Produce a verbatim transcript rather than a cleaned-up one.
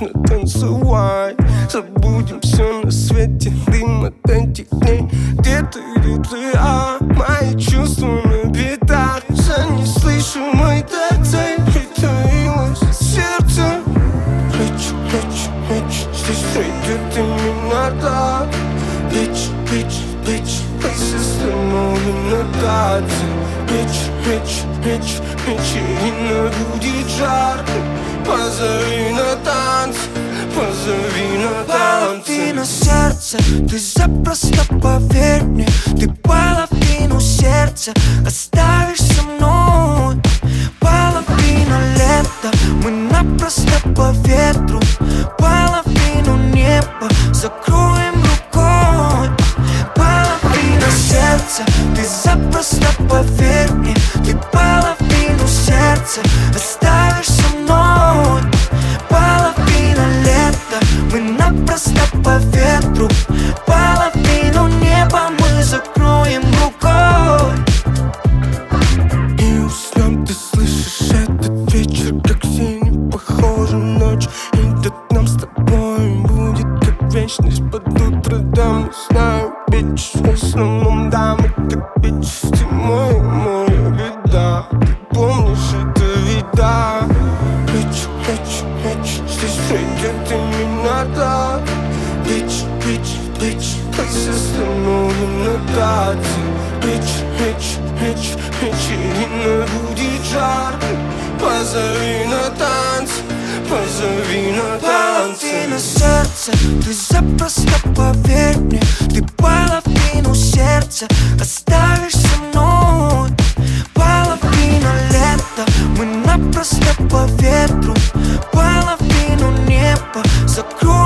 нужно танцевать. Забудем все на свете, дым от этих дней. Где ты, где ты, а мои чувства на бедах. Я не слышу мой тацай, притаилось сердце. Хочу, хочу, хочу, здесь пройдет именно так. Bitch, bitch, bitch, мы остановим на танце. Bitch, bitch, bitch, вечерина будет жарко. Позови на танцы, позови на танцы. Половина сердца, ты запросто поверь мне. Ты половину сердца оставишь со мной. Половина лета, мы напросто по ветру. Половину неба закроем рукой. Половина сердца, ты запросто поверь мне. Ты половину сердца оставишь со мной. Половина лета, мы напросто по ветру. Половину неба мы закроем рукой. И уснем, ты слышишь этот вечер, как все не похожа ночь. И так нам с тобой будет как вечность под утро. Да, мы знаем, бич, в основном дамы. Так, бич, ты мой, моя беда. Ты помнишь это, ведь да. Бич, бич, бич, здесь пройдет именно так. Бич, бич, бич, мы остановим на танце. Бич, бич, бич, вечерина будет жарко. Позови на танцы, позови на танцы. Половина сердца, ты запросто поверь мне. Ты половину сердца оставишь со мной. Половина лета, мы напросто по ветру. Половину неба закроем.